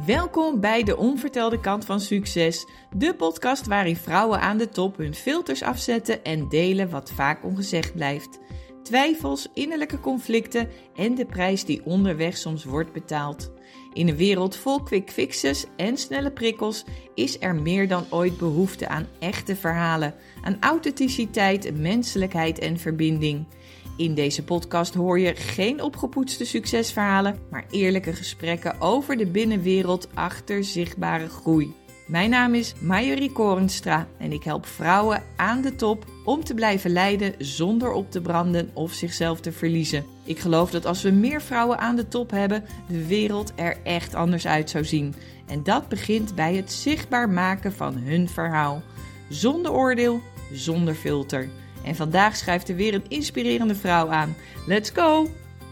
Welkom bij de onvertelde kant van succes, de podcast waarin vrouwen aan de top hun filters afzetten en delen wat vaak ongezegd blijft. Twijfels, innerlijke conflicten en de prijs die onderweg soms wordt betaald. In een wereld vol quick fixes en snelle prikkels is er meer dan ooit behoefte aan echte verhalen, aan authenticiteit, menselijkheid en verbinding. In deze podcast hoor je geen opgepoetste succesverhalen, maar eerlijke gesprekken over de binnenwereld achter zichtbare groei. Mijn naam is Marjorie Korenstra en ik help vrouwen aan de top om te blijven leiden zonder op te branden of zichzelf te verliezen. Ik geloof dat als we meer vrouwen aan de top hebben, de wereld er echt anders uit zou zien. En dat begint bij het zichtbaar maken van hun verhaal. Zonder oordeel, zonder filter. En vandaag schrijft er weer een inspirerende vrouw aan. Let's go!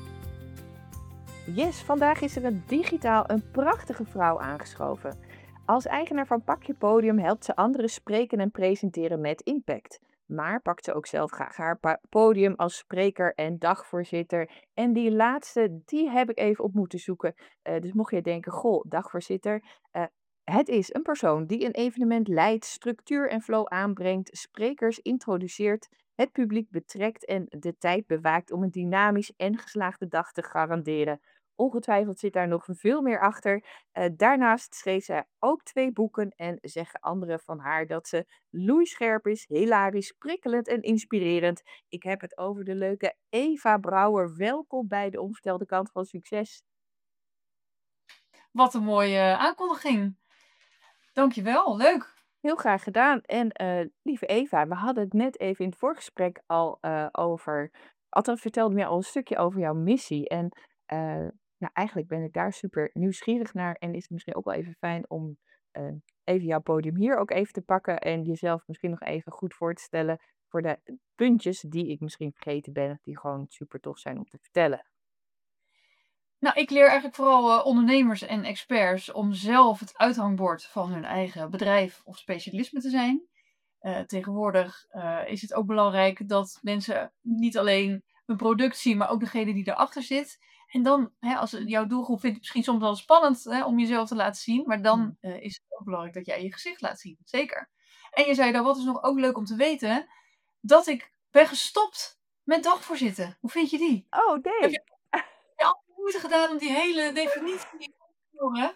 Yes, vandaag is er digitaal een prachtige vrouw aangeschoven. Als eigenaar van Pak Je Podium helpt ze anderen spreken en presenteren met impact. Maar pakt ze ook zelf graag haar podium als spreker en dagvoorzitter. En die laatste, die heb ik even op moeten zoeken. Dus mocht je denken, goh, dagvoorzitter. Het is een persoon die een evenement leidt, structuur en flow aanbrengt, sprekers introduceert, het publiek betrekt en de tijd bewaakt om een dynamisch en geslaagde dag te garanderen. Ongetwijfeld zit daar nog veel meer achter. Daarnaast schreef zij ook 2 boeken en zeggen anderen van haar dat ze loeischerp is, hilarisch, prikkelend en inspirerend. Ik heb het over de leuke Eva Brouwer. Welkom bij de onvertelde kant van succes. Wat een mooie aankondiging. Dankjewel, leuk. Heel graag gedaan. En lieve Eva, we hadden het net even in het voorgesprek al over. Althans, vertelde me al een stukje over jouw missie. En nou, eigenlijk ben ik daar super nieuwsgierig naar. En is het misschien ook wel even fijn om even jouw podium hier ook even te pakken. En jezelf misschien nog even goed voor te stellen voor de puntjes die ik misschien vergeten ben. Die gewoon super tof zijn om te vertellen. Nou, ik leer eigenlijk vooral ondernemers en experts om zelf het uithangbord van hun eigen bedrijf of specialisme te zijn. Tegenwoordig is het ook belangrijk dat mensen niet alleen een product zien, maar ook degene die erachter zit. En dan, als jouw doelgroep vindt het misschien soms wel spannend om jezelf te laten zien, maar dan is het ook belangrijk dat jij je gezicht laat zien. Zeker. En je zei dan, wat is nog ook leuk om te weten, dat ik ben gestopt met dagvoorzitten. Hoe vind je die? Oh, nee. Heb je al moeite gedaan om die hele definitie te horen?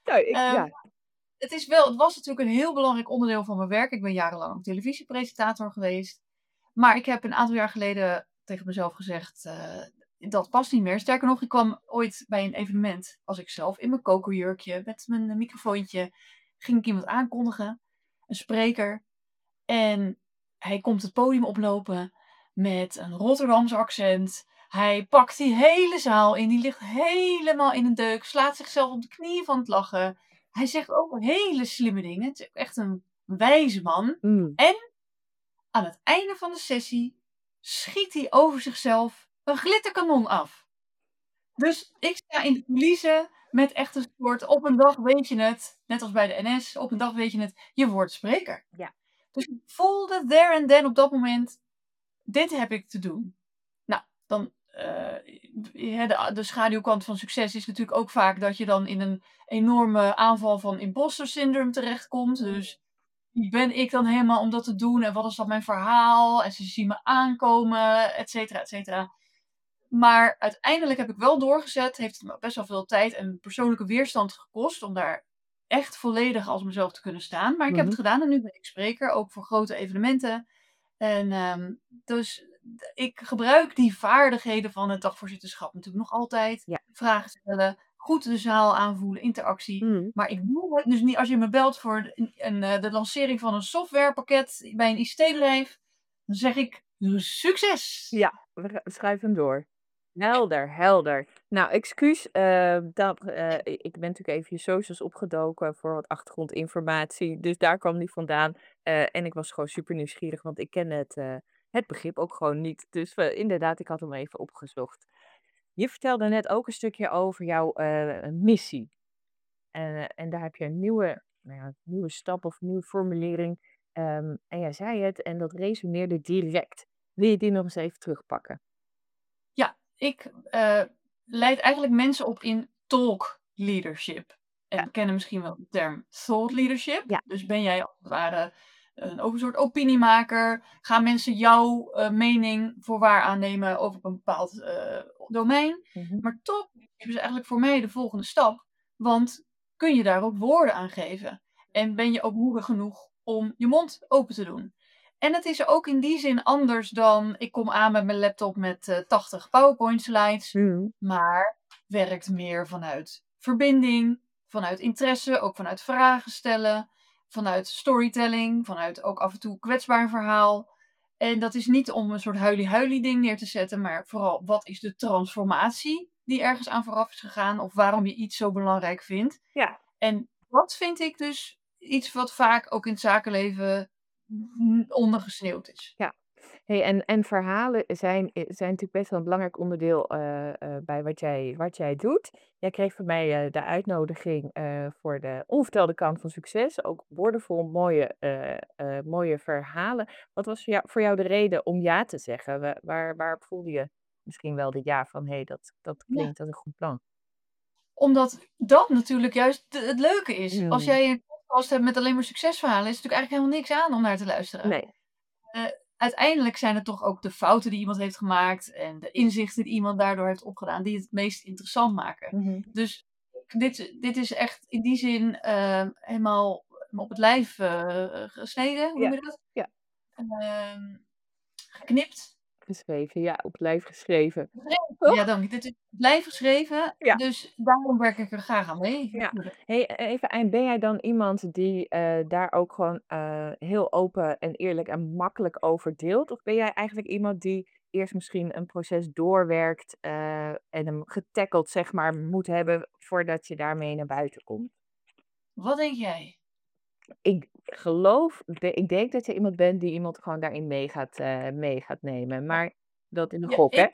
Het was natuurlijk een heel belangrijk onderdeel van mijn werk. Ik ben jarenlang ook televisiepresentator geweest. Maar ik heb een aantal jaar geleden tegen mezelf gezegd, dat past niet meer. Sterker nog, ik kwam ooit bij een evenement, als ik zelf in mijn kokerjurkje, met mijn microfoontje, ging ik iemand aankondigen, een spreker. En hij komt het podium oplopen met een Rotterdamse accent. Hij pakt die hele zaal in, die ligt helemaal in een deuk, slaat zichzelf op de knieën van het lachen. Hij zegt ook hele slimme dingen. Het is echt een wijze man. En aan het einde van de sessie schiet hij over zichzelf een glitterkanon af. Dus ik sta in de coulissen met echt een soort, op een dag weet je het, net als bij de NS, op een dag weet je het, je wordt spreker. Ja. Dus ik voelde there and then op dat moment, dit heb ik te doen. Nou, dan de schaduwkant van succes is natuurlijk ook vaak dat je dan in een enorme aanval van imposter syndrome terechtkomt. Dus wie ben ik dan helemaal om dat te doen? En wat is dan mijn verhaal? En ze zien me aankomen, et cetera, et cetera. Maar uiteindelijk heb ik wel doorgezet. Heeft het me best wel veel tijd en persoonlijke weerstand gekost om daar echt volledig als mezelf te kunnen staan. Maar ik heb het gedaan en nu ben ik spreker, ook voor grote evenementen. En dus ik gebruik die vaardigheden van het dagvoorzitterschap natuurlijk nog altijd. Ja. Vragen stellen, goed de zaal aanvoelen, interactie. Maar ik doe het dus niet als je me belt voor de lancering van een softwarepakket bij een ICT-bedrijf. Dan zeg ik succes! Ja, we schrijven hem door. Helder. Nou, excuus. Ik ben natuurlijk even je socials opgedoken voor wat achtergrondinformatie. Dus daar kwam die vandaan. En ik was gewoon super nieuwsgierig, want ik ken het begrip ook gewoon niet. Dus inderdaad, ik had hem even opgezocht. Je vertelde net ook een stukje over jouw missie. En daar heb je een nieuwe stap of nieuwe formulering. En jij zei het en dat resoneerde direct. Wil je die nog eens even terugpakken? Ja, ik leid eigenlijk mensen op in talk leadership. en kennen misschien wel de term thought leadership. Ja. Dus ben jij als het ware ook een soort opiniemaker? Gaan mensen jouw mening voor waar aannemen over een bepaald domein? Maar top is eigenlijk voor mij de volgende stap. Want kun je daar ook woorden aan geven? En ben je ook moedig genoeg om je mond open te doen? En het is ook in die zin anders dan ik kom aan met mijn laptop met 80 PowerPoint slides. Maar werkt meer vanuit verbinding, vanuit interesse, ook vanuit vragen stellen, vanuit storytelling, vanuit ook af en toe kwetsbaar verhaal. En dat is niet om een soort huilie-huilie ding neer te zetten, maar vooral wat is de transformatie die ergens aan vooraf is gegaan of waarom je iets zo belangrijk vindt. Ja. En dat vind ik dus iets wat vaak ook in het zakenleven ondergesneeuwd is. Ja. Hey, en verhalen zijn natuurlijk best wel een belangrijk onderdeel bij wat jij doet. Jij kreeg van mij de uitnodiging voor de onvertelde kant van succes. Ook woordenvol mooie verhalen. Wat was voor jou de reden om ja te zeggen? Waar voelde je misschien wel dit ja van, dat klinkt als een goed plan? Omdat dat natuurlijk juist het leuke is. Als Hmm. jij een podcast hebt met alleen maar succesverhalen, is er natuurlijk eigenlijk helemaal niks aan om naar te luisteren. Nee. Uiteindelijk zijn het toch ook de fouten die iemand heeft gemaakt en de inzichten die iemand daardoor heeft opgedaan, die het meest interessant maken. Dus dit is echt in die zin helemaal op het lijf gesneden, hoe noem je dat? Ja. Geknipt. Geschreven, ja, op lijf geschreven. Ja, dank je. Dit is op het lijf geschreven, Ja. dus daarom werk ik er graag aan mee. Ja. Hey, even, en ben jij dan iemand die daar ook gewoon heel open en eerlijk en makkelijk over deelt? Of ben jij eigenlijk iemand die eerst misschien een proces doorwerkt en hem getackeld, zeg maar, moet hebben voordat je daarmee naar buiten komt? Wat denk jij? Ik denk dat je iemand bent die iemand gewoon daarin mee gaat nemen. Maar dat is een gok, hè?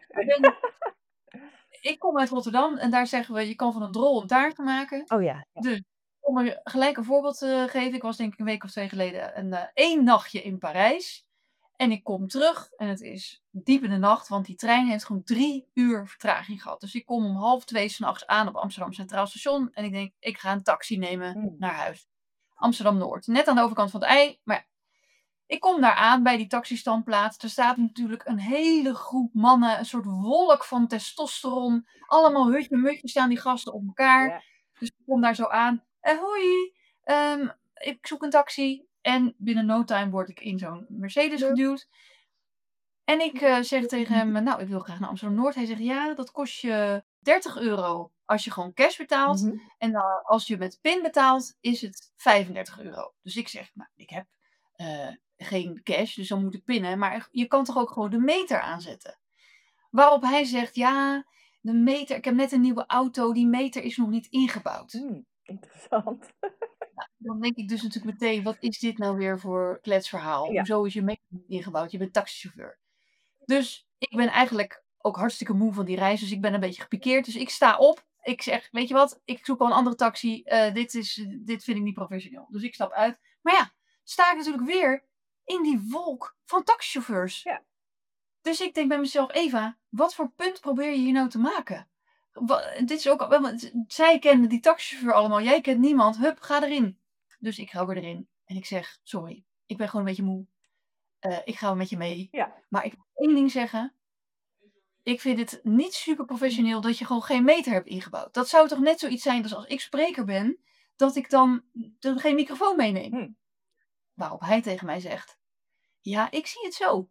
Ik kom uit Rotterdam en daar zeggen we, je kan van een drol een taart maken. Oh ja. Dus om er gelijk een voorbeeld te geven. Ik was denk ik een week of 2 geleden één nachtje in Parijs. En ik kom terug en het is diep in de nacht, want die trein heeft gewoon 3 uur vertraging gehad. Dus ik kom om 1:30 s'nachts aan op Amsterdam Centraal Station. En ik denk, ik ga een taxi nemen naar huis. Amsterdam-Noord. Net aan de overkant van het IJ. Maar ja, ik kom daar aan bij die taxistandplaats. Er staat natuurlijk een hele groep mannen. Een soort wolk van testosteron. Allemaal hutje-mutje staan die gasten op elkaar. Ja. Dus ik kom daar zo aan. Hoi, ik zoek een taxi. En binnen no time word ik in zo'n Mercedes geduwd. En ik zeg tegen hem, nou, ik wil graag naar Amsterdam-Noord. Hij zegt, ja, dat kost je 30 euro als je gewoon cash betaalt. En dan, als je met PIN betaalt, is het 35 euro. Dus ik zeg, nou, ik heb geen cash, dus dan moet ik pinnen. Maar je kan toch ook gewoon de meter aanzetten? Waarop hij zegt, ja, de meter, ik heb net een nieuwe auto, die meter is nog niet ingebouwd. Interessant. Nou, dan denk ik dus natuurlijk meteen, wat is dit nou weer voor kletsverhaal? Ja. Hoezo is je meter niet ingebouwd? Je bent taxichauffeur. Dus ik ben eigenlijk ook hartstikke moe van die reis, dus ik ben een beetje gepikeerd. Dus ik sta op, ik zeg, weet je wat, ik zoek wel een andere taxi, dit vind ik niet professioneel. Dus ik stap uit. Maar ja, sta ik natuurlijk weer in die wolk van taxichauffeurs. Ja. Dus ik denk bij mezelf, Eva, wat voor punt probeer je hier nou te maken? Dit is ook, zij kennen die taxichauffeur allemaal, jij kent niemand, hup, ga erin. Dus ik ga weer erin en ik zeg, sorry, ik ben gewoon een beetje moe. Ik ga wel met je mee. Ja. Maar ik wil één ding zeggen. Ik vind het niet super professioneel dat je gewoon geen meter hebt ingebouwd. Dat zou toch net zoiets zijn als ik spreker ben, dat ik dan geen microfoon meeneem. Waarop hij tegen mij zegt, ja, ik zie het zo.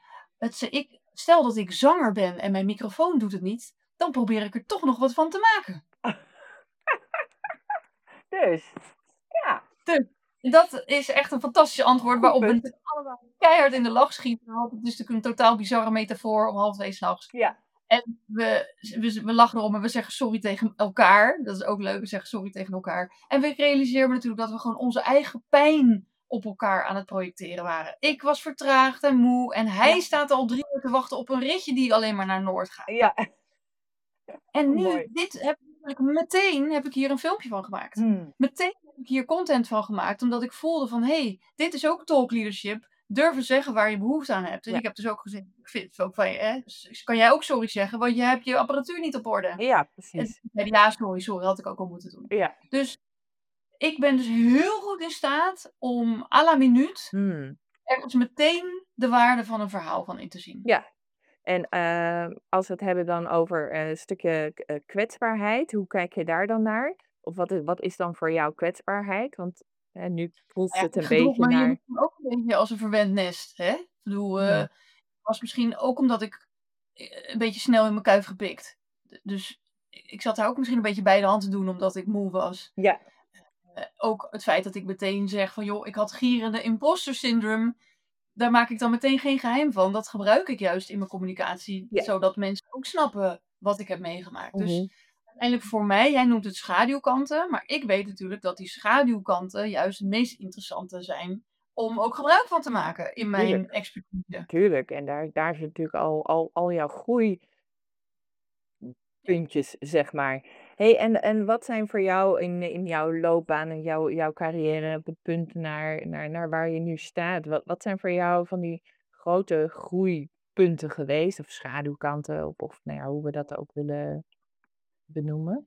Stel dat ik zanger ben en mijn microfoon doet het niet, dan probeer ik er toch nog wat van te maken. Dus, ja. Dat is echt een fantastisch antwoord waarop we allemaal keihard in de lach schieten. Want het is natuurlijk een totaal bizarre metafoor om 1:30 s'nachts. Ja. En we lachen erom en we zeggen sorry tegen elkaar. Dat is ook leuk, we zeggen sorry tegen elkaar. En we realiseren natuurlijk dat we gewoon onze eigen pijn op elkaar aan het projecteren waren. Ik was vertraagd en moe en hij staat al 3 uur te wachten op een ritje die alleen maar naar Noord gaat. Ja. En nu, Mooi. meteen heb ik hier een filmpje van gemaakt. Meteen heb ik hier content van gemaakt, omdat ik voelde van, dit is ook talk leadership. Durven zeggen waar je behoefte aan hebt. En ik heb dus ook gezegd, ik vind het ook van je, dus kan jij ook sorry zeggen, want je hebt je apparatuur niet op orde. Ja, precies. En ja, sorry, had ik ook al moeten doen. Ja. Dus ik ben dus heel goed in staat om à la minuut Hmm. ergens meteen de waarde van een verhaal van in te zien. Ja. En als we het hebben dan over een stukje kwetsbaarheid, hoe kijk je daar dan naar? Of wat is dan voor jou kwetsbaarheid? Want nu voelt Nou ja, het ik een gedroeg beetje me hier naar... misschien ook een beetje als een verwend nest, hè. Ik bedoel, Hmm. was misschien ook omdat ik een beetje snel in mijn kuif gepikt. Dus ik zat daar ook misschien een beetje bij de hand te doen omdat ik moe was. Ja. Ook het feit dat ik meteen zeg van joh, ik had gierende imposter syndrome. Daar maak ik dan meteen geen geheim van. Dat gebruik ik juist in mijn communicatie, Ja. zodat mensen ook snappen wat ik heb meegemaakt. Mhm. Dus uiteindelijk voor mij, jij noemt het schaduwkanten, maar ik weet natuurlijk dat die schaduwkanten juist het meest interessante zijn om ook gebruik van te maken in mijn Tuurlijk. expertise. Tuurlijk. En daar zit natuurlijk al jouw groeipuntjes, zeg maar. Hey, en wat zijn voor jou in jouw loopbaan en jouw carrière op het punt naar waar je nu staat? Wat zijn voor jou van die grote groeipunten geweest? Of schaduwkanten, of nou ja, hoe we dat ook willen benoemen?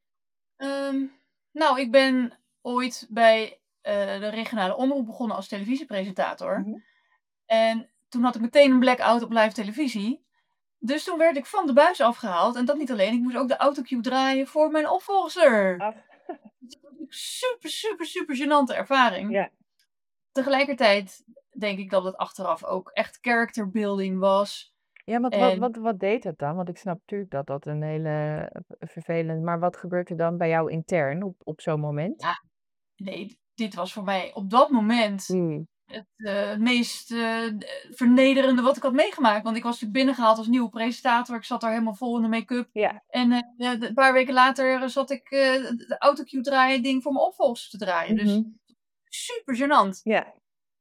Nou, ik ben ooit bij de regionale omroep begonnen als televisiepresentator. Mhm. En toen had ik meteen een blackout op live televisie. Dus toen werd ik van de buis afgehaald. En dat niet alleen, ik moest ook de autocue draaien voor mijn opvolger. Ach. Dat was een super, super, super gênante ervaring. Ja. Tegelijkertijd denk ik dat het achteraf ook echt character building was. Ja, want En wat deed het dan? Want ik snap natuurlijk dat dat een hele vervelend... Maar wat gebeurt er dan bij jou intern op zo'n moment? ja, nee, dit was voor mij op dat moment Hmm. het meest vernederende wat ik had meegemaakt. Want ik was natuurlijk binnengehaald als nieuwe presentator. Ik zat daar helemaal vol in de make-up. Ja. En een paar weken later zat ik de autocue draaien ding voor mijn opvolger te draaien. Dus Mhm. super gênant. Ja.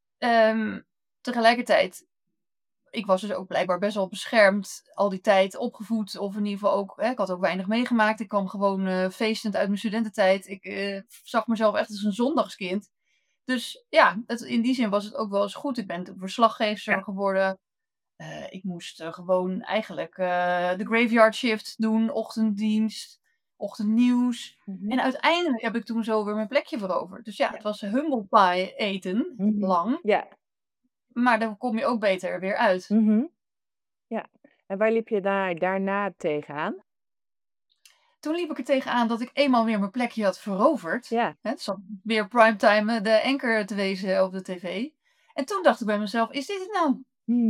Tegelijkertijd, ik was dus ook blijkbaar best wel beschermd al die tijd opgevoed. Of in ieder geval ook, ik had ook weinig meegemaakt. Ik kwam gewoon feestend uit mijn studententijd. Ik zag mezelf echt als een zondagskind. Dus ja, in die zin was het ook wel eens goed. Ik ben verslaggever Ja. geworden. Ik moest gewoon eigenlijk de graveyard shift doen, ochtenddienst, ochtendnieuws. Mhm. En uiteindelijk heb ik toen zo weer mijn plekje veroverd. Dus ja, het was humble pie eten, Mhm. lang. Ja. Maar dan kom je ook beter weer uit. Mhm. Ja. En waar liep je daarna tegenaan? Toen liep ik er tegenaan dat ik eenmaal weer mijn plekje had veroverd. Ja. Het zat weer primetime de anchor te wezen op de tv. En toen dacht ik bij mezelf, is dit het nou?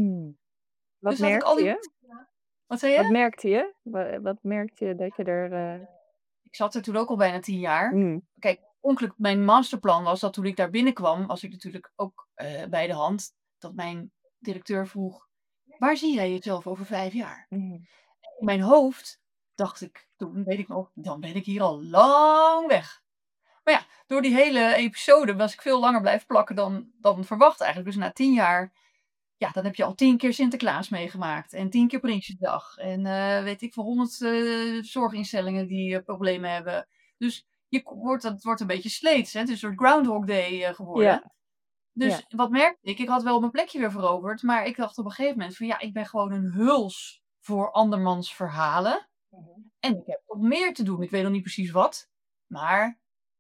Wat Dus had ik al merkte die... je? Wat zei Wat je? merkte je? Wat merkte je dat je er... Ik zat er toen ook al bijna 10 jaar. Mm. Kijk, oorspronkelijk mijn masterplan was dat toen ik daar binnenkwam, was ik natuurlijk ook bij de hand. Dat mijn directeur vroeg, waar zie jij jezelf over 5 jaar? Mhm. In mijn hoofd dacht ik, toen weet ik nog, dan ben ik hier al lang weg. Maar ja, door die hele episode was ik veel langer blijven plakken dan verwacht eigenlijk. Dus na 10 jaar, ja, dan heb je al 10 keer Sinterklaas meegemaakt. En 10 keer Prinsjesdag. En weet ik voor 100 zorginstellingen die problemen hebben. Dus het wordt een beetje sleets. Hè? Het is een soort Groundhog Day geworden. Ja. Dus wat merkte ik? Ik had wel mijn plekje weer veroverd. Maar ik dacht op een gegeven moment van ja, ik ben gewoon een huls voor andermans verhalen. En ik heb nog meer te doen. Ik weet nog niet precies wat. Maar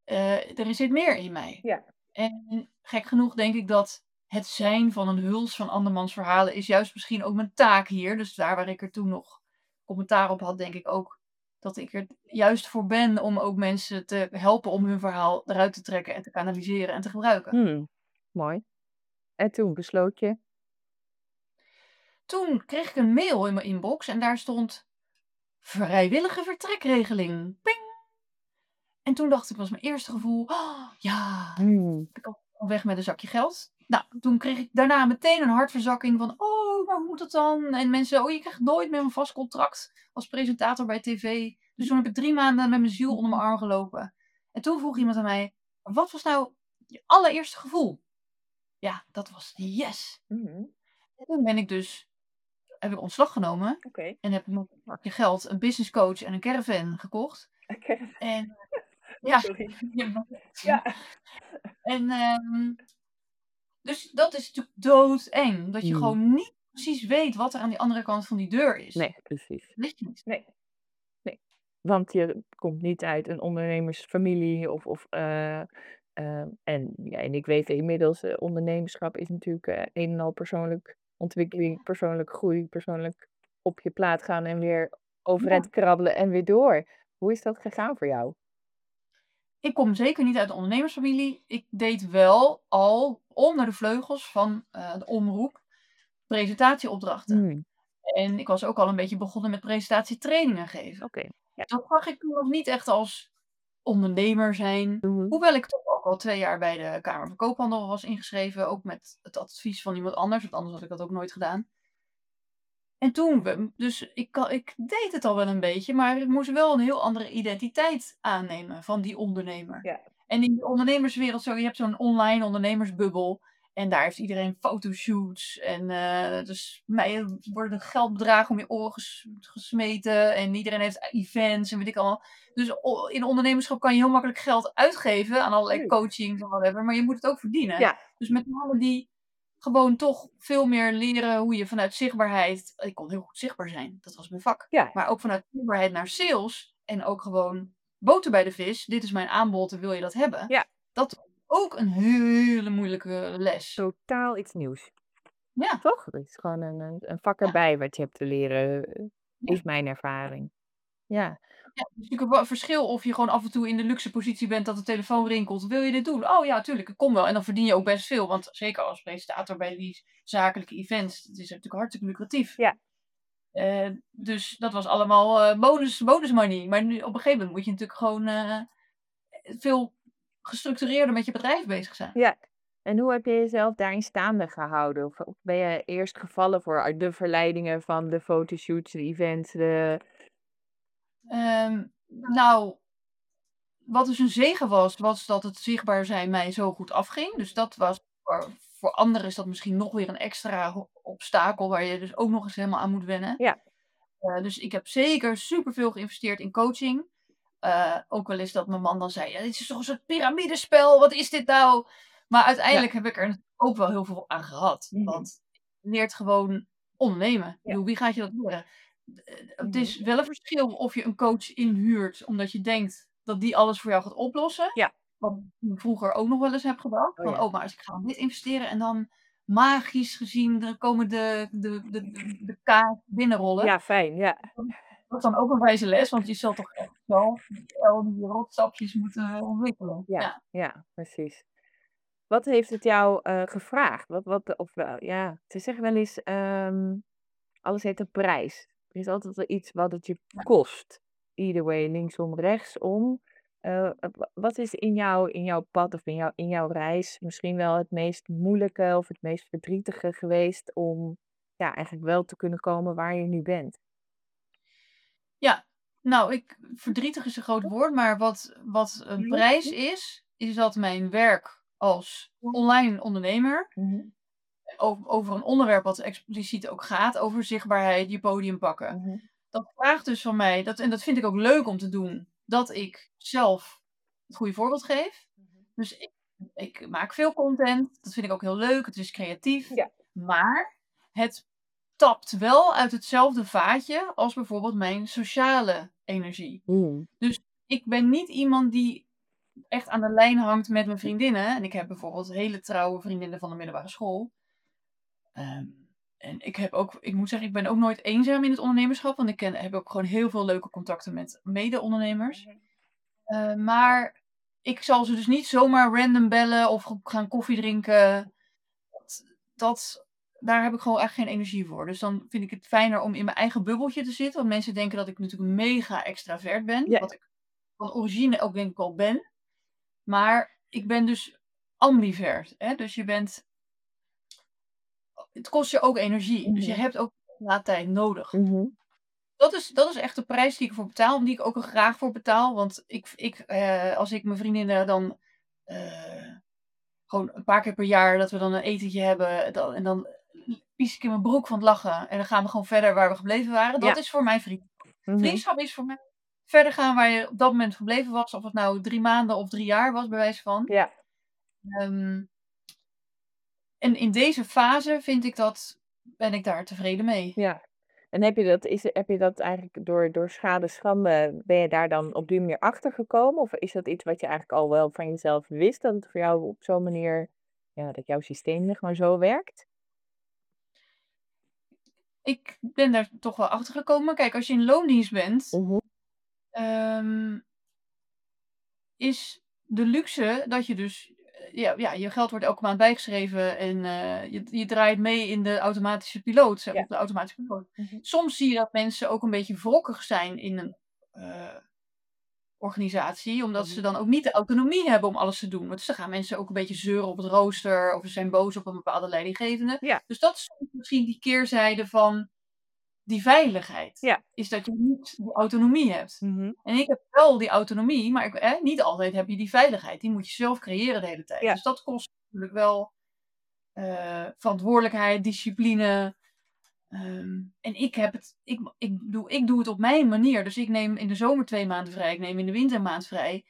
er zit meer in mij. Ja. En gek genoeg denk ik dat het zijn van een huls van andermans verhalen is juist misschien ook mijn taak hier. Dus daar waar ik er toen nog commentaar op had, denk ik ook dat ik er juist voor ben om ook mensen te helpen om hun verhaal eruit te trekken en te kanaliseren en te gebruiken. Mooi. En toen besloot je? Toen kreeg ik een mail in mijn inbox en daar stond vrijwillige vertrekregeling. Ping! En toen dacht ik, was mijn eerste gevoel, ja, ik kan weg met een zakje geld. Nou, toen kreeg ik daarna meteen een hartverzakking van, maar hoe moet dat dan? En mensen, je krijgt nooit meer een vast contract als presentator bij tv. Dus toen heb ik 3 maanden met mijn ziel onder mijn arm gelopen. En toen vroeg iemand aan mij, wat was nou je allereerste gevoel? Ja, dat was yes. En toen heb ik ontslag genomen. Oké. En heb ik met een zakje geld een business coach en een caravan gekocht. En ja, Sorry. ja. En dus dat is natuurlijk doodeng. Dat je gewoon niet precies weet wat er aan die andere kant van die deur is. Nee, precies. Dat weet je niet. Nee. Want je komt niet uit een ondernemersfamilie of En ik weet inmiddels, ondernemerschap is natuurlijk een en al persoonlijk ontwikkeling, persoonlijk groei, persoonlijk op je plaat gaan en weer overeind Ja. krabbelen en weer door. Hoe is dat gegaan voor jou? Ik kom zeker niet uit een ondernemersfamilie. Ik deed wel al onder de vleugels van de omroep presentatieopdrachten. Hmm, En ik was ook al een beetje begonnen met presentatietrainingen geven. oké. Ja. Dat zag ik toen nog niet echt als ondernemer zijn. Mhm. Hoewel ik toch ook al 2 jaar bij de Kamer van Koophandel was ingeschreven. Ook met het advies van iemand anders. Want anders had ik dat ook nooit gedaan. En toen, dus ik deed het al wel een beetje, maar ik moest wel een heel andere identiteit aannemen van die ondernemer. Ja. En in de ondernemerswereld, je hebt zo'n online ondernemersbubbel. En daar heeft iedereen fotoshoots. En dus mij worden geldbedragen om je oren gesmeten. En iedereen heeft events en weet ik allemaal. Dus in ondernemerschap kan je heel makkelijk geld uitgeven aan allerlei Tuurlijk. coachings en whatever. Maar je moet het ook verdienen. Ja. Dus met name die gewoon toch veel meer leren hoe je vanuit zichtbaarheid. Ik kon heel goed zichtbaar zijn, dat was mijn vak. Ja. Maar ook vanuit zichtbaarheid naar sales. En ook gewoon boter bij de vis. Dit is mijn aanbod en wil je dat hebben? Ja. Dat was ook een hele moeilijke les. Totaal iets nieuws. Ja, Toch? Het is gewoon een vak Ja. erbij wat je hebt te leren, Ja. is mijn ervaring. Ja. ja, het is natuurlijk wel een verschil of je gewoon af en toe in de luxe positie bent dat de telefoon rinkelt. Wil je dit doen? Oh ja, tuurlijk, ik kom wel. En dan verdien je ook best veel. Want zeker als presentator bij die zakelijke events, het is natuurlijk hartstikke lucratief. Ja. Dus dat was allemaal bonus money. Maar nu, op een gegeven moment moet je natuurlijk gewoon veel gestructureerder met je bedrijf bezig zijn. Ja. En hoe heb je jezelf daarin staande gehouden? Of ben je eerst gevallen voor de verleidingen van de fotoshoots, de events, Nou, wat dus een zegen was dat het zichtbaar zijn mij zo goed afging. Dus dat was voor anderen is dat misschien nog weer een extra obstakel waar je dus ook nog eens helemaal aan moet wennen. Ja. Dus ik heb zeker superveel geïnvesteerd in coaching. Ook wel eens dat mijn man dan zei, ja, dit is toch een soort piramidespel, wat is dit nou? Maar uiteindelijk heb ik er ook wel heel veel aan gehad. Mhm. Want je leert gewoon ondernemen. Ik Ja. bedoel, wie gaat je dat leren? Het Mhm. is wel een verschil of je een coach inhuurt omdat je denkt dat die alles voor jou gaat oplossen. Ja. Wat ik vroeger ook nog wel eens heb gedacht. Oh Van, ja. maar als ik ga in dit investeren en dan magisch gezien dan komen de kaart binnenrollen. Ja, fijn. Ja. Dat is dan ook een wijze les, want je zal toch echt wel al die rotstapjes moeten ontwikkelen. Ja. Ja. Ja, precies. Wat heeft het jou gevraagd? Ze zeggen wel eens, alles heeft een prijs. Er is altijd wel iets wat het je kost. Either way, linksom, rechtsom. Wat is in jouw pad of in jouw reis misschien wel het meest moeilijke of het meest verdrietige geweest om eigenlijk wel te kunnen komen waar je nu bent? Ja, nou, verdrietig is een groot woord, maar wat een prijs is dat mijn werk als online ondernemer Mhm. over een onderwerp wat expliciet ook gaat, over zichtbaarheid, je podium pakken. Mhm. Dat vraagt dus van mij, en dat vind ik ook leuk om te doen, dat ik zelf het goede voorbeeld geef. Dus ik maak veel content, dat vind ik ook heel leuk, het is creatief. Ja. Maar het tapt wel uit hetzelfde vaatje als bijvoorbeeld mijn sociale energie. Mm. Dus ik ben niet iemand die echt aan de lijn hangt met mijn vriendinnen. En ik heb bijvoorbeeld hele trouwe vriendinnen van de middelbare school. En ik moet zeggen, ik ben ook nooit eenzaam in het ondernemerschap. Want ik heb ook gewoon heel veel leuke contacten met mede-ondernemers. Maar ik zal ze dus niet zomaar random bellen of gaan koffie drinken. Daar heb ik gewoon echt geen energie voor. Dus dan vind ik het fijner om in mijn eigen bubbeltje te zitten. Want mensen denken dat ik natuurlijk mega extravert ben. Ja. Wat ik van origine ook denk ik al ben. Maar ik ben dus ambivert. Hè? Dus het kost je ook energie. Dus je hebt ook tijd nodig. Mhm. Dat is echt de prijs die ik ervoor betaal. En die ik ook er graag voor betaal. Want als ik mijn vriendinnen dan gewoon een paar keer per jaar dat we dan een etentje hebben. En dan pies ik in mijn broek van het lachen. En dan gaan we gewoon verder waar we gebleven waren. Dat is voor mij vriendschap. Mhm. Vriendschap is voor mij verder gaan waar je op dat moment gebleven was. Of het nou 3 maanden of 3 jaar was, bij wijze van. Ja. En in deze fase ben ik daar tevreden mee. Ja. En heb je dat eigenlijk door schade schande, ben je daar dan op die manier achter gekomen? Of is dat iets wat je eigenlijk al wel van jezelf wist, dat het voor jou op zo'n manier, ja, dat jouw systeem zeg maar zo werkt? Ik ben daar toch wel achter gekomen. Kijk, als je in loondienst bent, Mhm. ehm, is de luxe dat je dus ja, je geld wordt elke maand bijgeschreven en je draait mee in de automatische piloot, Ja. op de automatische piloot. Mhm. Soms zie je dat mensen ook een beetje wrokkig zijn in een organisatie, omdat ze Mhm. dan ook niet de autonomie hebben om alles te doen. Want dan gaan mensen ook een beetje zeuren op het rooster of ze zijn boos op een bepaalde leidinggevende. Ja. Dus dat is misschien die keerzijde van die veiligheid. Ja. Is dat je niet die autonomie hebt. Mhm. En ik heb wel die autonomie, maar niet altijd heb je die veiligheid. Die moet je zelf creëren de hele tijd. Ja. Dus dat kost natuurlijk wel verantwoordelijkheid, discipline. En ik doe het op mijn manier. Dus ik neem in de zomer 2 maanden vrij. Ik neem in de winter een maand vrij.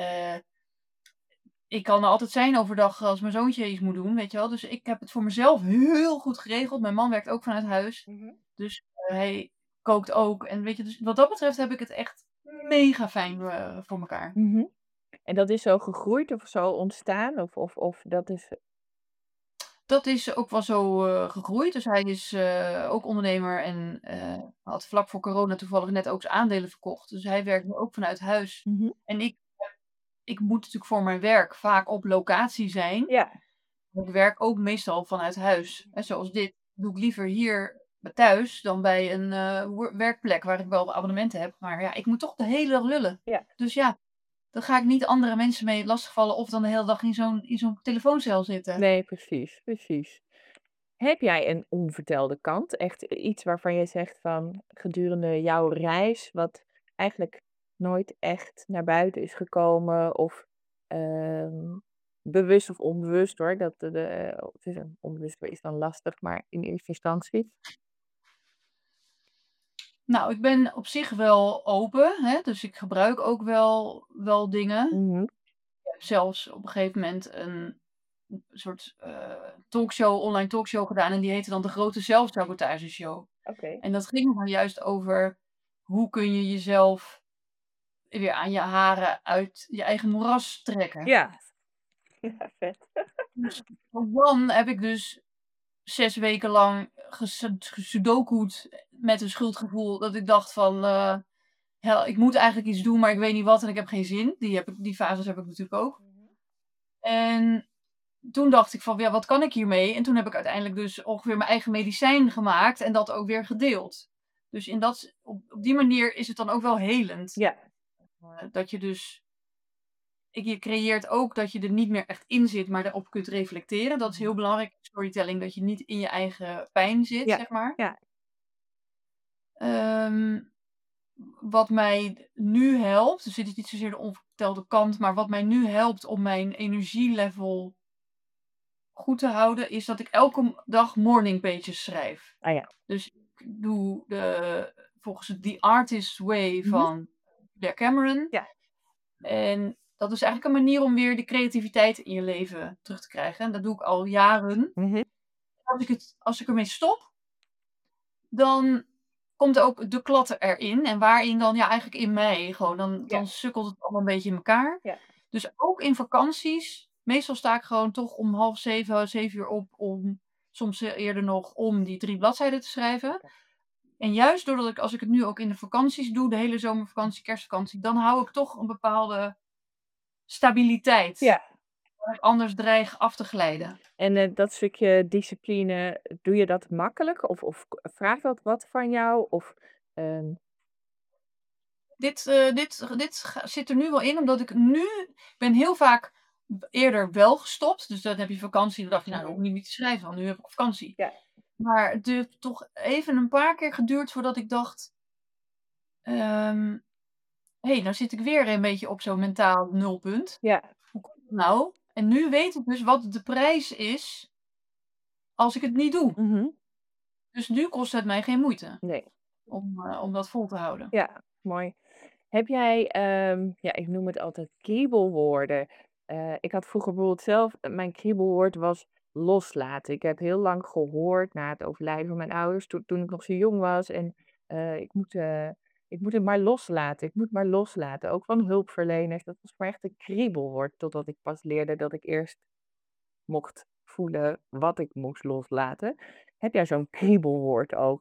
Ik kan er altijd zijn overdag als mijn zoontje iets moet doen, weet je wel. Dus ik heb het voor mezelf heel goed geregeld. Mijn man werkt ook vanuit huis. Mhm. Dus hij kookt ook. En weet je, dus wat dat betreft heb ik het echt mega fijn voor elkaar. Mhm. En dat is zo gegroeid of zo ontstaan? Of dat is. Dat is ook wel zo gegroeid. Dus hij is ook ondernemer en had vlak voor corona toevallig net ook zijn aandelen verkocht. Dus hij werkt nu ook vanuit huis. Mhm. En ik moet natuurlijk voor mijn werk vaak op locatie zijn. Ja. Ik werk ook meestal vanuit huis. En zoals dit doe ik liever hier thuis dan bij een werkplek waar ik wel abonnementen heb. Maar ja, ik moet toch de hele dag lullen. Ja. Dus ja, dan ga ik niet andere mensen mee lastigvallen of dan de hele dag in zo'n telefooncel zitten. Nee, precies, precies. Heb jij een onvertelde kant? Echt iets waarvan je zegt van gedurende jouw reis, wat eigenlijk nooit echt naar buiten is gekomen, of bewust of onbewust hoor. Het is een onbewust is dan lastig, maar in eerste instantie. Nou, ik ben op zich wel open, hè? Dus ik gebruik ook wel dingen. Mhm. Ik heb zelfs op een gegeven moment een soort talkshow, online talkshow gedaan. En die heette dan De Grote Zelfsabotageshow. Oké. En dat ging dan juist over hoe kun je jezelf weer aan je haren uit je eigen moeras trekken. Ja. Ja, vet. Dus dan heb ik dus 6 weken lang gesudoku'd met een schuldgevoel. Dat ik dacht van, hel, ik moet eigenlijk iets doen, maar ik weet niet wat en ik heb geen zin. Die fases heb ik natuurlijk ook. En toen dacht ik van, ja, wat kan ik hiermee? En toen heb ik uiteindelijk dus ongeveer mijn eigen medicijn gemaakt en dat ook weer gedeeld. Dus op die manier is het dan ook wel helend. Ja. Dat je dus, je creëert ook dat je er niet meer echt in zit, maar erop kunt reflecteren. Dat is heel belangrijk in storytelling, dat je niet in je eigen pijn zit, Ja. zeg maar. Ja. Wat mij nu helpt, dus dit is niet zozeer de onvertelde kant, maar wat mij nu helpt om mijn energielevel goed te houden, is dat ik elke dag morning pages schrijf. Ah ja. Dus ik doe volgens het The Artist's Way van Blair Cameron. Ja. En dat is eigenlijk een manier om weer de creativiteit in je leven terug te krijgen. En dat doe ik al jaren. Mhm. Als ik ermee stop, dan komt ook de klatter erin. En waarin dan, ja, eigenlijk in mij gewoon. Dan sukkelt het allemaal een beetje in elkaar. Ja. Dus ook in vakanties. Meestal sta ik gewoon toch om 6:30, 7 uur op. Soms eerder nog om die 3 bladzijden te schrijven. Oké. En juist doordat als ik het nu ook in de vakanties doe. De hele zomervakantie, kerstvakantie. Dan hou ik toch een bepaalde stabiliteit. Ja. Waar ik anders dreig af te glijden. En dat stukje discipline, doe je dat makkelijk? Of vraagt dat wat van jou? Of, Dit zit er nu wel in, omdat ik ben heel vaak eerder wel gestopt. Dus dan heb je vakantie, dan dacht je, nou, dan hoef ik niet te schrijven, want nu heb ik vakantie. Ja. Maar het heeft toch even een paar keer geduurd voordat ik dacht, nou zit ik weer een beetje op zo'n mentaal nulpunt. Ja. Hoe komt het nou? En nu weet ik dus wat de prijs is als ik het niet doe. Mhm. Dus nu kost het mij geen moeite Nee. om dat vol te houden. Ja, mooi. Heb jij, ik noem het altijd kriebelwoorden. Ik had vroeger bijvoorbeeld zelf, mijn kriebelwoord was loslaten. Ik heb heel lang gehoord na het overlijden van mijn ouders, toen ik nog zo jong was. En ik moet het maar loslaten. Ik moet maar loslaten. Ook van hulpverleners. Dat was voor mij echt een kriebelwoord. Totdat ik pas leerde dat ik eerst mocht voelen wat ik moest loslaten. Heb jij zo'n kriebelwoord ook?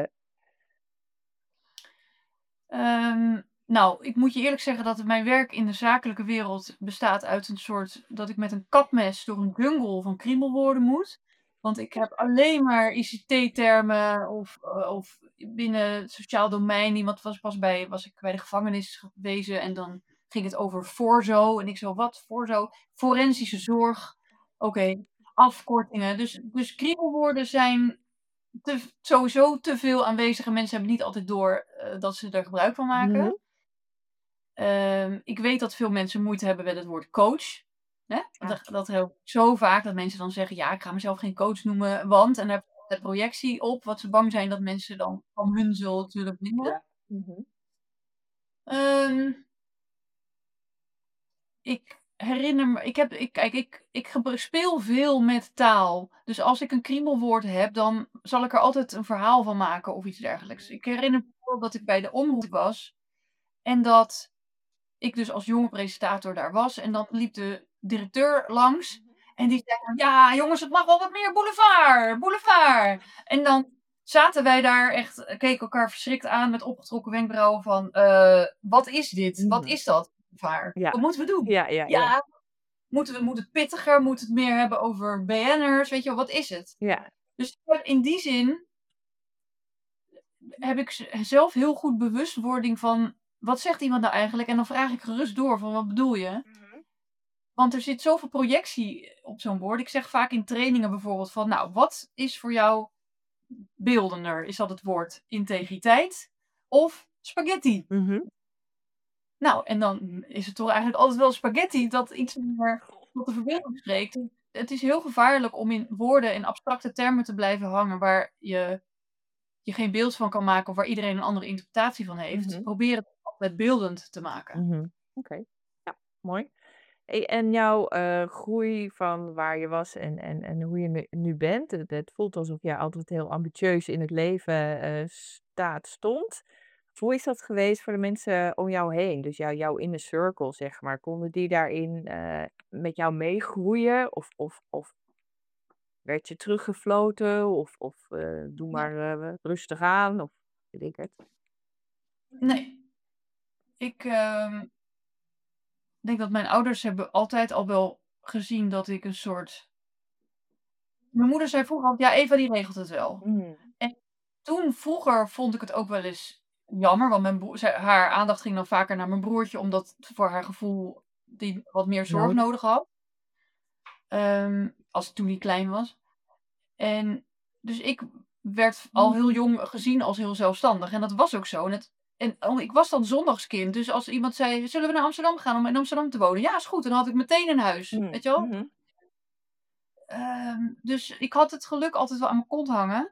Nou, ik moet je eerlijk zeggen dat mijn werk in de zakelijke wereld bestaat uit een soort dat ik met een kapmes door een jungle van kriebelwoorden moet. Want ik heb alleen maar ICT-termen of binnen het sociaal domein. Iemand was ik bij de gevangenis geweest en dan ging het over voorzo. En ik zo, wat voorzo? Forensische zorg. Oké, afkortingen. Dus kriebelwoorden zijn sowieso te veel aanwezig en mensen hebben niet altijd door dat ze er gebruik van maken. Ik weet dat veel mensen moeite hebben met het woord coach. Hè? Ja. Dat helpt zo vaak dat mensen dan zeggen, ja, ik ga mezelf geen coach noemen, want, en daar heb je de projectie op, wat ze bang zijn dat mensen dan van hun zullen vinden. Ja. Ik herinner me, ik speel veel met taal. Dus als ik een kriebelwoord heb, dan zal ik er altijd een verhaal van maken of iets dergelijks. Ik herinner me bijvoorbeeld dat ik bij de omroep was en dat ik dus als jonge presentator daar was. En dan liep de directeur langs en die zei van, ja jongens, het mag wel wat meer boulevard, boulevard. En dan zaten wij daar echt, keken elkaar verschrikt aan met opgetrokken wenkbrauwen van, wat is dit? Wat is dat? Boulevard? Ja. Wat moeten we doen? Ja. Moet het pittiger? Moet het meer hebben over BN'ers? Weet je wel, wat is het? Ja. Dus in die zin heb ik zelf heel goed bewustwording van, wat zegt iemand nou eigenlijk? En dan vraag ik gerust door van, wat bedoel je? Want er zit zoveel projectie op zo'n woord. Ik zeg vaak in trainingen bijvoorbeeld van, nou, wat is voor jou beeldender? Is dat het woord integriteit of spaghetti? Nou, en dan is het toch eigenlijk altijd wel spaghetti dat iets meer tot de verbeelding spreekt. Het is heel gevaarlijk om in woorden en abstracte termen te blijven hangen waar je geen beeld van kan maken of waar iedereen een andere interpretatie van heeft. Probeer het altijd beeldend te maken. Oké. Ja, mooi. Hey, en jouw groei van waar je was en hoe je nu bent, het voelt alsof jij altijd heel ambitieus in het leven stond. Hoe is dat geweest voor de mensen om jou heen? Dus jouw inner circle, zeg maar. Konden die daarin met jou meegroeien? Of werd je teruggefloten? Of doe maar rustig aan? Of weet ik het? Nee. Ik denk dat mijn ouders hebben altijd al wel gezien dat ik een soort... Mijn moeder zei vroeger altijd, ja, Eva die regelt het wel. En toen vroeger vond ik het ook wel eens jammer, want haar aandacht ging dan vaker naar mijn broertje, omdat voor haar gevoel die wat meer zorg nodig had. Als toen hij klein was. En dus ik werd al heel jong gezien als heel zelfstandig. En dat was ook zo. Ik was dan zondagskind. Dus als iemand zei, zullen we naar Amsterdam gaan om in Amsterdam te wonen? Ja, is goed. Dan had ik meteen een huis. Weet je wel? Dus ik had het geluk altijd wel aan mijn kont hangen.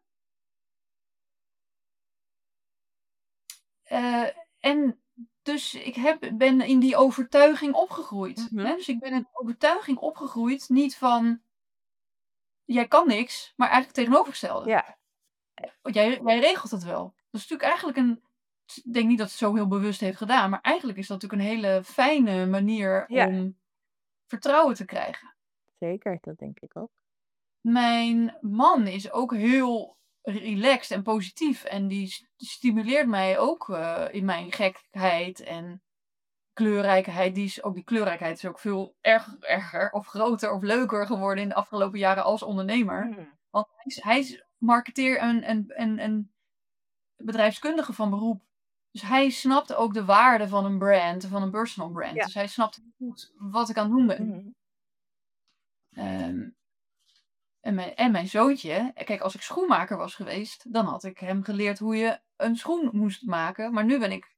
En dus ik ben in die overtuiging opgegroeid. Hè? Dus ik ben in overtuiging opgegroeid. Niet van, jij kan niks, maar eigenlijk tegenovergestelde. Ja. Jij regelt het wel. Dat is natuurlijk eigenlijk ik denk niet dat het zo heel bewust heeft gedaan, maar eigenlijk is dat natuurlijk een hele fijne manier om vertrouwen te krijgen. Zeker, dat denk ik ook. Mijn man is ook heel relaxed en positief en die stimuleert mij ook in mijn gekheid en kleurrijkheid. Die kleurrijkheid is ook veel erger of groter of leuker geworden in de afgelopen jaren als ondernemer. Want hij is marketeer en bedrijfskundige van beroep. Dus hij snapt ook de waarde van een brand, van een personal brand. Ja. Dus hij snapt goed wat ik aan het doen ben. En mijn zoontje, kijk, als ik schoenmaker was geweest, dan had ik hem geleerd hoe je een schoen moest maken. Maar nu ben ik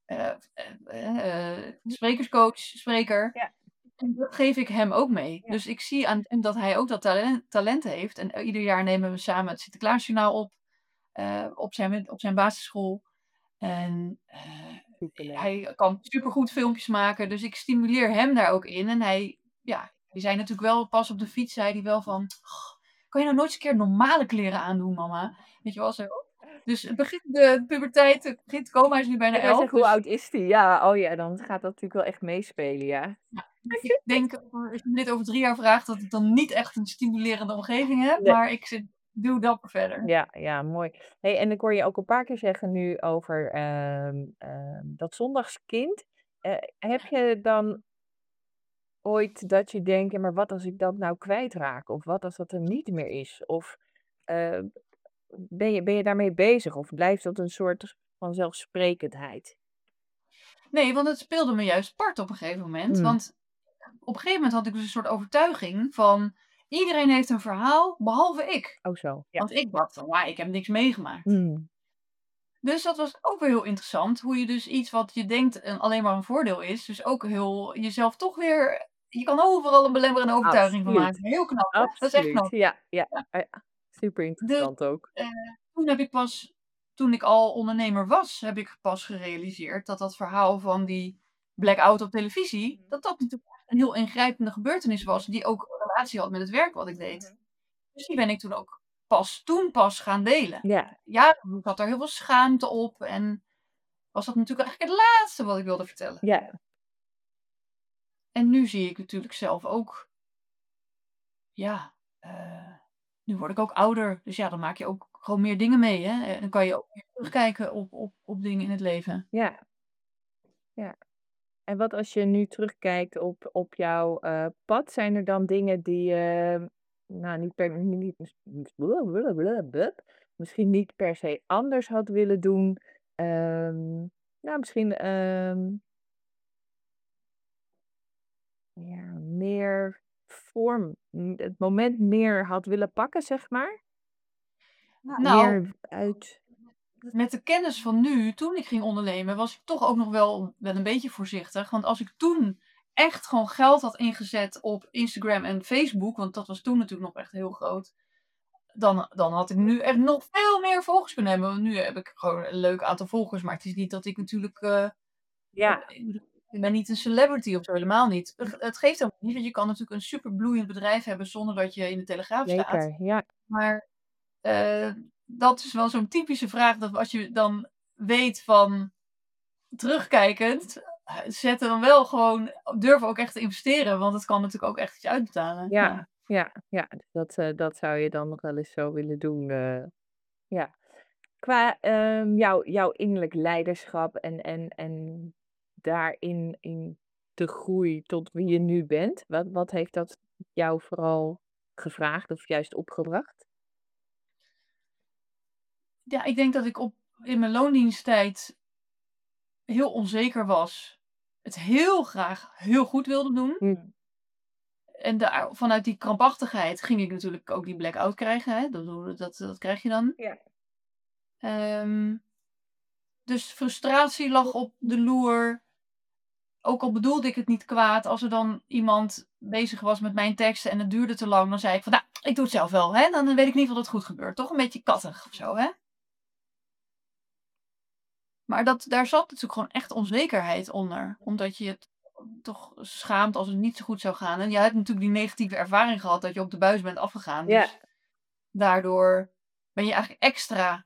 sprekerscoach, spreker. Ja. En dat geef ik hem ook mee. Ja. Dus ik zie aan hem dat hij ook dat talent heeft. En ieder jaar nemen we samen het Sinterklaasjournaal op zijn basisschool. En hij kan supergoed filmpjes maken. Dus ik stimuleer hem daar ook in. En hij zei natuurlijk wel pas op de fiets, zei hij wel van, kan je nou nooit eens een keer normale kleren aandoen, mama? Weet je wel, zo. Dus het begint de puberteit begint te komen. Hij is nu bijna Ik wou 11. zeggen, hoe Dus oud is die? Ja, oh ja, dan gaat dat natuurlijk wel echt meespelen, ja. ja, dus ik denk, als je me dit over 3 jaar vraagt, dat ik dan niet echt een stimulerende omgeving heb. Nee. Maar ik doe dapper verder. Ja, mooi. Hey, en ik hoor je ook een paar keer zeggen nu over dat zondagskind. Heb je dan ooit dat je denkt, ja, maar wat als ik dat nou kwijtraak? Of wat als dat er niet meer is? Of eh, ben je daarmee bezig? Of blijft dat een soort van zelfsprekendheid? Nee, want het speelde me juist part op een gegeven moment. Mm. Want op een gegeven moment had ik dus een soort overtuiging van... Iedereen heeft een verhaal, behalve ik. Oh zo, ja. Want ik dacht van, wauw, ik heb niks meegemaakt. Mm. Dus dat was ook weer heel interessant. Hoe je dus iets wat je denkt alleen maar een voordeel is. Dus ook heel jezelf toch weer... Je kan overal een belemmerende overtuiging van Absoluut. maken. Heel knap, hè? Dat is echt Absoluut. knap. Ja. Ja. Super Dus interessant ook. toen ik al ondernemer was, heb ik pas gerealiseerd dat dat verhaal van die blackout op televisie, dat natuurlijk echt een heel ingrijpende gebeurtenis was, die ook een relatie had met het werk wat ik deed. Dus die ben ik toen ook pas gaan delen. Ja. Ja, ik had er heel veel schaamte op en was dat natuurlijk eigenlijk het laatste wat ik wilde vertellen. Ja. En nu zie ik natuurlijk zelf ook, nu word ik ook ouder, dus ja, dan maak je ook gewoon meer dingen mee, hè. En dan kan je ook meer terugkijken op dingen in het leven. Ja. En wat als je nu terugkijkt op jouw pad, zijn er dan dingen die je nou, misschien niet per se anders had willen doen? Nou, misschien ja, meer het moment meer had willen pakken, zeg maar? Nou, Meer uit. met de kennis van nu, toen ik ging ondernemen, was ik toch ook nog wel een beetje voorzichtig. Want als ik toen echt gewoon geld had ingezet op Instagram en Facebook, want dat was toen natuurlijk nog echt heel groot, dan had ik nu echt nog veel meer volgers kunnen hebben. Want nu heb ik gewoon een leuk aantal volgers, maar het is niet dat ik natuurlijk... Ja, ik ben niet een celebrity of zo, helemaal niet. Het geeft helemaal niet, want je kan natuurlijk een super bloeiend bedrijf hebben zonder dat je in de Telegraaf staat. zeker. Ja, Maar dat is wel zo'n typische vraag, dat als je dan weet van terugkijkend, zetten dan wel gewoon, durven ook echt te investeren, want het kan natuurlijk ook echt iets uitbetalen. ja. Dus dat zou je dan nog wel eens zo willen doen. Ja. Qua jouw innerlijk leiderschap en daarin de groei tot wie je nu bent, wat heeft dat jou vooral gevraagd of juist opgebracht? Ja, ik denk dat ik in mijn loondiensttijd heel onzeker was. Het heel graag heel goed wilde doen. Mm. En vanuit die krampachtigheid ging ik natuurlijk ook die blackout krijgen. Hè? Dat krijg je dan. Ja. Dus frustratie lag op de loer. Ook al bedoelde ik het niet kwaad. Als er dan iemand bezig was met mijn teksten en het duurde te lang. Dan zei ik van, nou, ik doe het zelf wel. Hè? Dan weet ik niet of het goed gebeurt. Toch een beetje kattig of zo, hè? Maar daar zat natuurlijk gewoon echt onzekerheid onder. Omdat je het toch schaamt als het niet zo goed zou gaan. En jij hebt natuurlijk die negatieve ervaring gehad dat je op de buis bent afgegaan. Ja. Dus daardoor ben je eigenlijk extra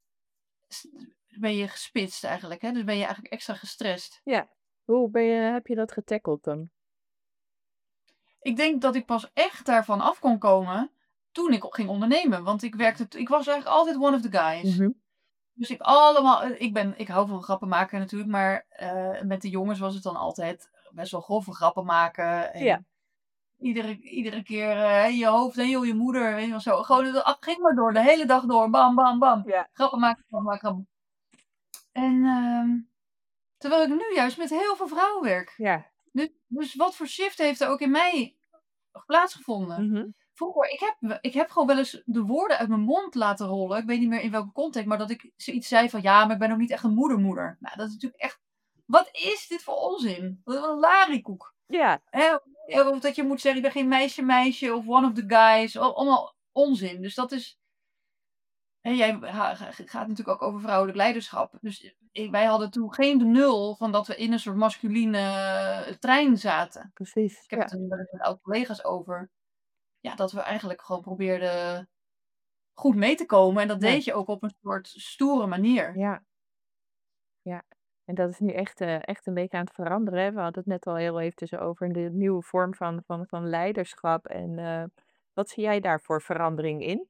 gespitst eigenlijk. Hè? Dus ben je eigenlijk extra gestrest. Ja. Heb je dat getackeld dan? Ik denk dat ik pas echt daarvan af kon komen toen ik ging ondernemen. Want ik was eigenlijk altijd one of the guys. Mhm. Dus ik hou van grappen maken natuurlijk, maar met de jongens was het dan altijd best wel grove grappen maken. En Ja. iedere keer je hoofd en heel je moeder, weet je wel zo. Gewoon, het ging maar door, de hele dag door, bam, bam, bam. Ja. Grappen maken, grappen maken, grappen. En terwijl ik nu juist met heel veel vrouwen werk. Ja. Dus wat voor shift heeft er ook in mij plaatsgevonden? Mhm. Vroeger, ik heb gewoon wel eens de woorden uit mijn mond laten rollen. Ik weet niet meer in welke context, maar dat ik zoiets zei van, ja, maar ik ben ook niet echt een moeder. Nou, dat is natuurlijk echt, wat is dit voor onzin? Wat een lariekoek. Ja. Of dat je moet zeggen, ik ben geen meisje of one of the guys. Allemaal onzin. Dus dat is... jij gaat natuurlijk ook over vrouwelijk leiderschap. Dus wij hadden toen geen de nul van dat we in een soort masculine trein zaten. Precies. Ik heb het er nu wel eens met oud collega's over. dat we eigenlijk gewoon probeerden goed mee te komen. En dat Ja. deed je ook op een soort stoere manier. Ja. Ja. En dat is nu echt een beetje aan het veranderen. Hè? We hadden het net al heel even over de nieuwe vorm van leiderschap. En wat zie jij daar voor verandering in?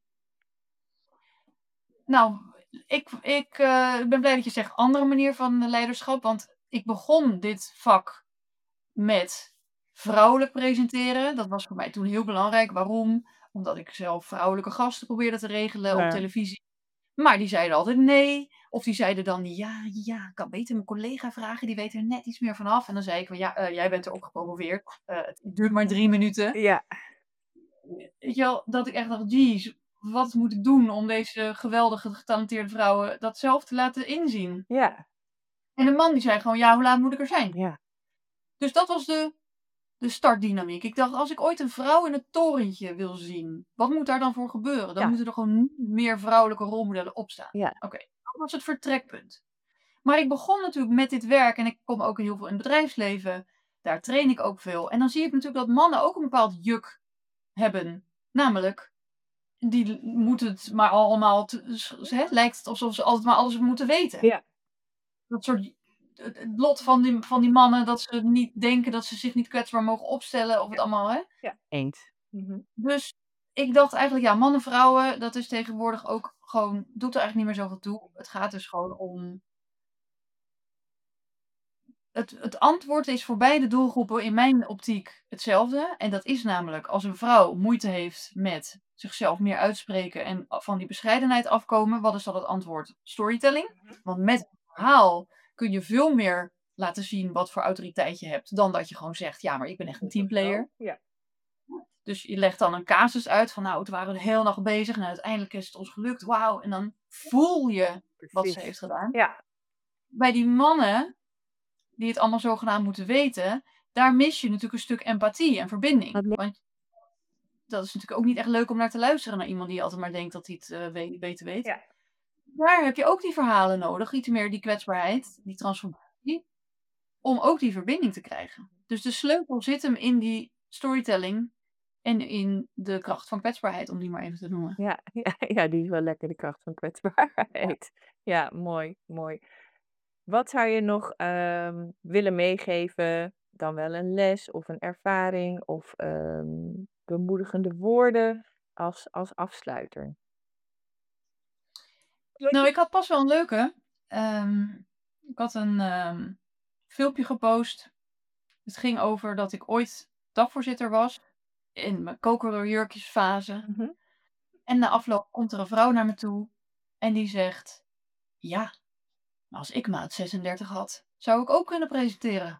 Nou, ik ben blij dat je zegt andere manier van leiderschap. Want ik begon dit vak met vrouwelijk presenteren. Dat was voor mij toen heel belangrijk. Waarom? Omdat ik zelf vrouwelijke gasten probeerde te regelen op Ja. televisie. Maar die zeiden altijd nee. Of die zeiden dan, ja, ik kan beter mijn collega vragen. Die weet er net iets meer vanaf. En dan zei ik van, jij bent er ook gepromoveerd. Het duurt maar 3 minuten. Ja. Weet je wel, dat ik echt dacht, geez, wat moet ik doen om deze geweldige, getalenteerde vrouwen dat zelf te laten inzien? Ja. En de man die zei gewoon, ja, hoe laat moet ik er zijn? Ja. Dus dat was de startdynamiek. Ik dacht, als ik ooit een vrouw in het torentje wil zien, wat moet daar dan voor gebeuren? Dan Ja. moeten er gewoon meer vrouwelijke rolmodellen opstaan. Ja. Oké, dat was het vertrekpunt. Maar ik begon natuurlijk met dit werk en ik kom ook heel veel in het bedrijfsleven. Daar train ik ook veel. En dan zie ik natuurlijk dat mannen ook een bepaald juk hebben. Namelijk, die moeten het maar allemaal, lijkt het alsof ze altijd maar alles moeten weten. Ja. Dat soort, het lot van die mannen, dat ze niet denken dat ze zich niet kwetsbaar mogen opstellen of het allemaal, hè. Ja. Eens. Mhm. Dus ik dacht eigenlijk, ja, mannen, vrouwen, dat is tegenwoordig ook gewoon, doet er eigenlijk niet meer zoveel toe. Het gaat dus gewoon om, het antwoord is voor beide doelgroepen in mijn optiek hetzelfde. En dat is namelijk, als een vrouw moeite heeft met zichzelf meer uitspreken en van die bescheidenheid afkomen, wat is dan het antwoord? Storytelling. Want met een verhaal kun je veel meer laten zien wat voor autoriteit je hebt, dan dat je gewoon zegt, ja, maar ik ben echt een teamplayer. Ja. Dus je legt dan een casus uit van, nou, toen waren we de hele nacht bezig en uiteindelijk is het ons gelukt, wauw. En dan voel je wat ze heeft gedaan. Ja. Bij die mannen, die het allemaal zogenaamd moeten weten, daar mis je natuurlijk een stuk empathie en verbinding. Want dat is natuurlijk ook niet echt leuk om naar te luisteren naar iemand die altijd maar denkt dat hij het beter weet. Ja. Daar heb je ook die verhalen nodig, iets meer die kwetsbaarheid, die transformatie, om ook die verbinding te krijgen. Dus de sleutel zit hem in die storytelling en in de kracht van kwetsbaarheid, om die maar even te noemen. Ja, die is wel lekker, de kracht van kwetsbaarheid. Ja, mooi, mooi. Wat zou je nog willen meegeven? Dan wel een les of een ervaring of bemoedigende woorden als afsluiter? Nou, ik had pas wel een leuke. Ik had een filmpje gepost. Het ging over dat ik ooit dagvoorzitter was in mijn kokerjurkjesfase. Mhm. En na afloop komt er een vrouw naar me toe en die zegt, ja, maar als ik maat 36 had, zou ik ook kunnen presenteren.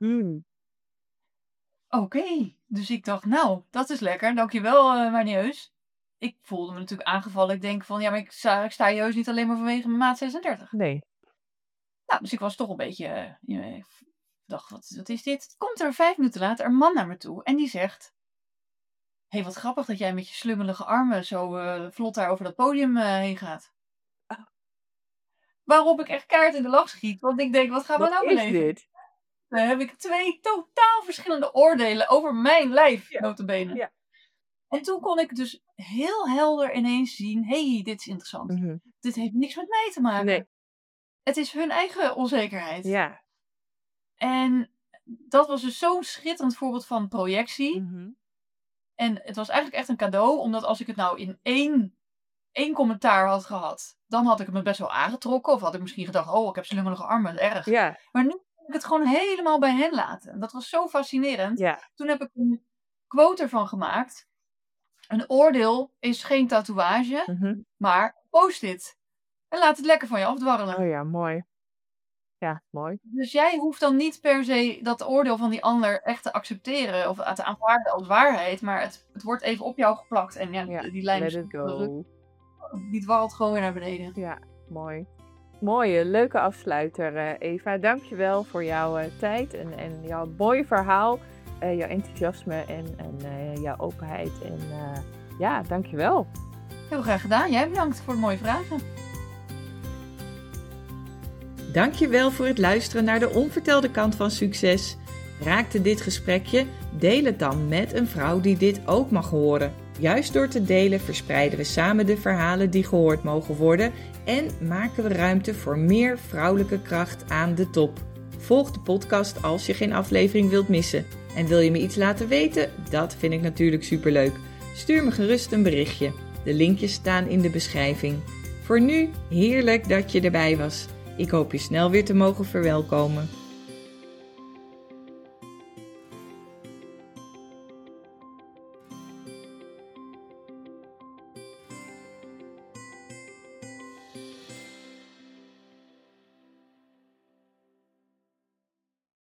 Oké, dus ik dacht, nou, dat is lekker, dankjewel Marnieus. Ik voelde me natuurlijk aangevallen. Ik denk van, ja, maar ik sta juist niet alleen maar vanwege mijn maat 36. Nee. Nou, dus ik was toch een beetje, ik dacht, wat is dit? Komt er 5 minuten later een man naar me toe en die zegt, hé, wat grappig dat jij met je slungelige armen zo vlot daar over dat podium heen gaat. Waarop ik echt keihard in de lach schiet, want ik denk, wat gaan we nou beleven? Dit? Dan heb ik 2 totaal verschillende oordelen over mijn lijf, notabene. Ja. En toen kon ik dus heel helder ineens zien, hé, dit is interessant. Mhm. Dit heeft niks met mij te maken. Nee. Het is hun eigen onzekerheid. Ja. En dat was dus zo'n schitterend voorbeeld van projectie. Mhm. En het was eigenlijk echt een cadeau, omdat als ik het nou in één commentaar had gehad, dan had ik het me best wel aangetrokken. Of had ik misschien gedacht, oh, ik heb slungelige armen, dat is erg. Ja. Maar nu kon ik het gewoon helemaal bij hen laten. En dat was zo fascinerend. Ja. Toen heb ik een quote ervan gemaakt. Een oordeel is geen tatoeage, Mhm. maar post-it. En laat het lekker van je afdwarrelen. Oh ja, mooi. Ja, mooi. Dus jij hoeft dan niet per se dat oordeel van die ander echt te accepteren of te aanvaarden als waarheid. Maar het wordt even op jou geplakt. En ja, die lijn let is it go. die dwarrelt gewoon weer naar beneden. Ja, mooi. Mooie, leuke afsluiter, Eva. Dankjewel voor jouw tijd en jouw mooie verhaal. Jouw enthousiasme en jouw openheid. En ja, dankjewel. Heel graag gedaan. Jij bedankt voor de mooie vragen. Dankjewel voor het luisteren naar de onvertelde kant van succes. Raakte dit gesprekje? Deel het dan met een vrouw die dit ook mag horen. Juist door te delen verspreiden we samen de verhalen die gehoord mogen worden en maken we ruimte voor meer vrouwelijke kracht aan de top. Volg de podcast als je geen aflevering wilt missen. En wil je me iets laten weten? Dat vind ik natuurlijk superleuk. Stuur me gerust een berichtje. De linkjes staan in de beschrijving. Voor nu, heerlijk dat je erbij was. Ik hoop je snel weer te mogen verwelkomen.